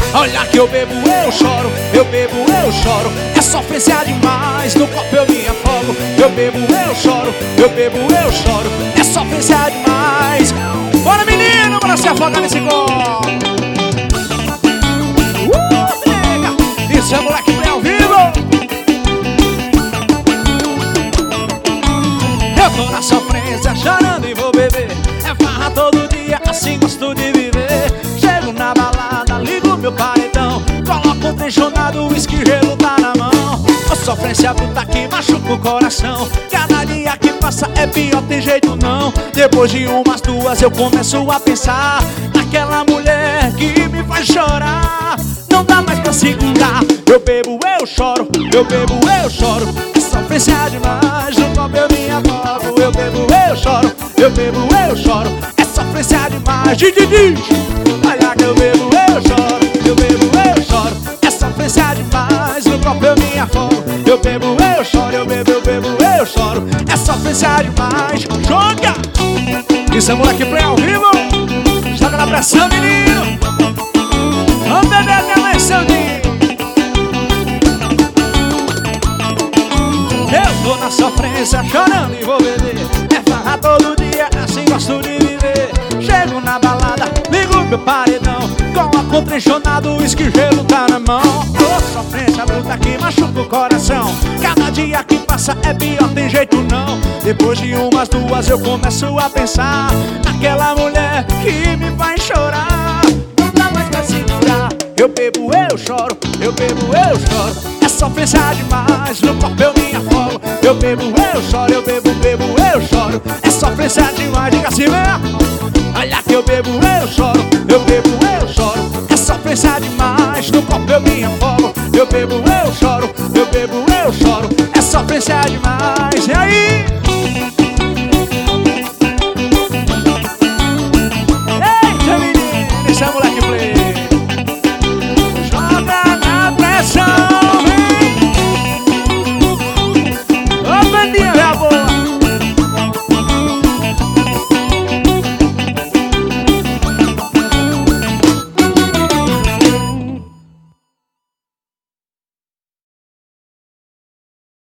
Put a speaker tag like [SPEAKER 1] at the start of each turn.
[SPEAKER 1] Olha que eu bebo, eu choro, eu bebo, eu choro. É sofrência demais, no copo eu me afogo. Eu bebo, eu choro, eu bebo, eu choro. É sofrência demais. Bora menino, bora se afogar nesse copo. Isso é moleque play ao vivo. Eu tô na sofrência, chorando e vou beber. É farra todo dia, assim gosto de viver. Chego na balada, ligo meu paredão. Coloco um tensionado, o uísque gelo tá na mão. A sofrência bruta que machuca o coração. Cada dia que passa é pior, tem jeito não. Depois de umas duas eu começo a pensar naquela mulher que me faz chorar. Não dá mais pra segurar. Eu bebo, eu choro, eu bebo, eu choro. É sofrência demais, no copo eu me afogo. Eu bebo, eu choro, eu bebo, eu choro. É sofrência demais, diz. Olha que eu bebo, eu choro, eu bebo, eu choro. É sofrência demais, no copo eu me afogo. Eu bebo, eu choro, eu bebo, eu choro. É sofrência demais, joga! Isso é moleque play ao vivo. Joga na pressão, menino. Vamos beber até amanhã, seu dia. Eu tô na sofrência, chorando e vou beber. É farra todo dia, assim gosto de viver. Chego na balada, ligo meu paredão. Coloco um trenchonado, o uísque gelo tá na mão. Ô sofrência bruta que machuca o coração. Cada dia que passa é pior, tem jeito não. Depois de umas duas eu começo a pensar naquela mulher que me faz chorar. Não dá mais pra segurar. Eu bebo, eu choro, eu bebo, eu choro. É sofrência demais, no copo eu me afogo. Eu bebo, eu choro, eu bebo, eu choro. É sofrência demais, diga assim mesmo. Olha que eu bebo, eu choro, eu bebo, eu choro. É sofrência demais, no copo eu me afogo. Eu bebo, eu choro, eu bebo, eu choro. É sofrência demais, e aí?